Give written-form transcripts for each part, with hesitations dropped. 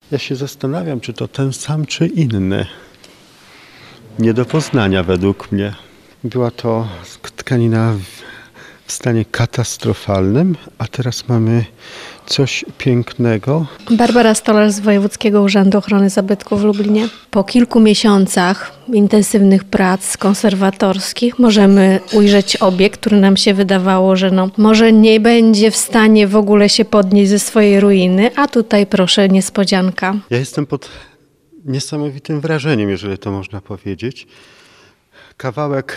Ja się zastanawiam, czy to ten sam, czy inny. Nie do poznania według mnie. Była to tkanina w stanie katastrofalnym, a teraz mamy coś pięknego. Barbara Stolarz z Wojewódzkiego Urzędu Ochrony Zabytków w Lublinie. Po kilku miesiącach intensywnych prac konserwatorskich możemy ujrzeć obiekt, który nam się wydawało, że może nie będzie w stanie w ogóle się podnieść ze swojej ruiny, a tutaj proszę niespodzianka. Ja jestem pod niesamowitym wrażeniem, jeżeli to można powiedzieć. Kawałek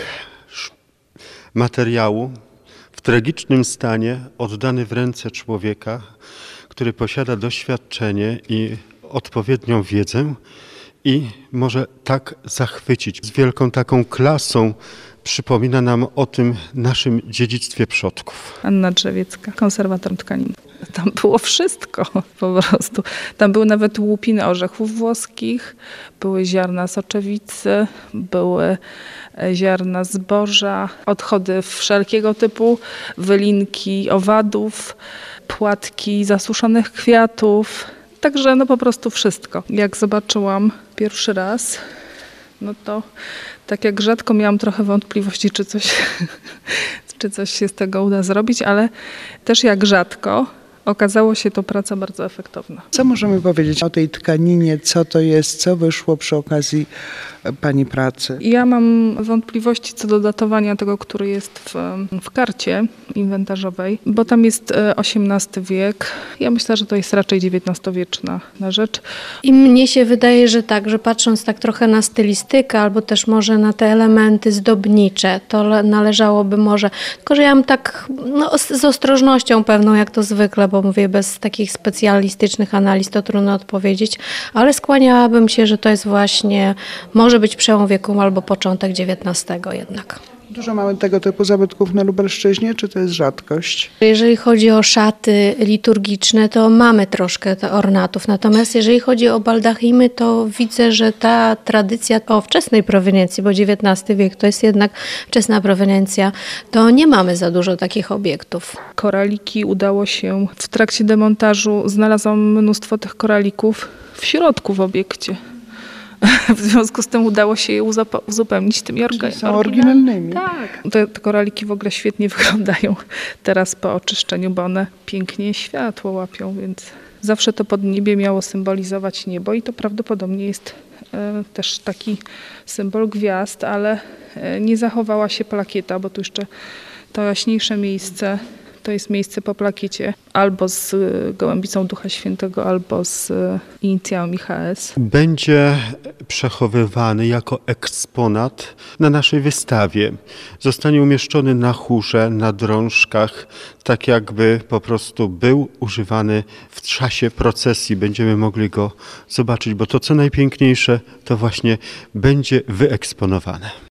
materiału w tragicznym stanie, oddany w ręce człowieka, który posiada doświadczenie i odpowiednią wiedzę i może tak zachwycić. Z wielką taką klasą przypomina nam o tym naszym dziedzictwie przodków. Anna Drzewiecka, konserwator tkanin. Tam było wszystko po prostu. Tam były nawet łupiny orzechów włoskich, były ziarna soczewicy, były ziarna zboża, odchody wszelkiego typu, wylinki owadów, płatki zasuszonych kwiatów. Także po prostu wszystko. Jak zobaczyłam pierwszy raz, to tak jak rzadko miałam trochę wątpliwości, czy coś się z tego uda zrobić, ale też jak rzadko okazało się to praca bardzo efektowna. Co możemy powiedzieć o tej tkaninie, co to jest, co wyszło przy okazji Pani pracy? Ja mam wątpliwości co do datowania tego, który jest w karcie inwentarzowej, bo tam jest XVIII wiek. Ja myślę, że to jest raczej XIX-wieczna rzecz. I mnie się wydaje, że tak, że patrząc tak trochę na stylistykę albo też może na te elementy zdobnicze, to należałoby może, tylko że ja mam tak z ostrożnością pewną, jak to zwykle, bo mówię, bez takich specjalistycznych analiz to trudno odpowiedzieć, ale skłaniałabym się, że to jest właśnie, może być przełom wieku albo początek XIX jednak. Dużo mamy tego typu zabytków na Lubelszczyźnie, czy to jest rzadkość? Jeżeli chodzi o szaty liturgiczne, to mamy troszkę ornatów, natomiast jeżeli chodzi o baldachimy, to widzę, że ta tradycja o wczesnej proweniencji, bo XIX wiek to jest jednak wczesna proweniencja, to nie mamy za dużo takich obiektów. Koraliki udało się w trakcie demontażu, znalazłam mnóstwo tych koralików w środku w obiekcie. W związku z tym udało się je uzupełnić tymi są oryginalnymi. Tak. Te koraliki w ogóle świetnie wyglądają teraz po oczyszczeniu, bo one pięknie światło łapią, więc zawsze to podniebie miało symbolizować niebo i to prawdopodobnie jest też taki symbol gwiazd, ale nie zachowała się plakieta, bo tu jeszcze to jaśniejsze miejsce to jest miejsce po plakiecie albo z gołębicą Ducha Świętego, albo z inicjałami HS. Będzie przechowywany jako eksponat na naszej wystawie. Zostanie umieszczony na chórze, na drążkach, tak jakby po prostu był używany w czasie procesji. Będziemy mogli go zobaczyć, bo to co najpiękniejsze, to właśnie będzie wyeksponowane.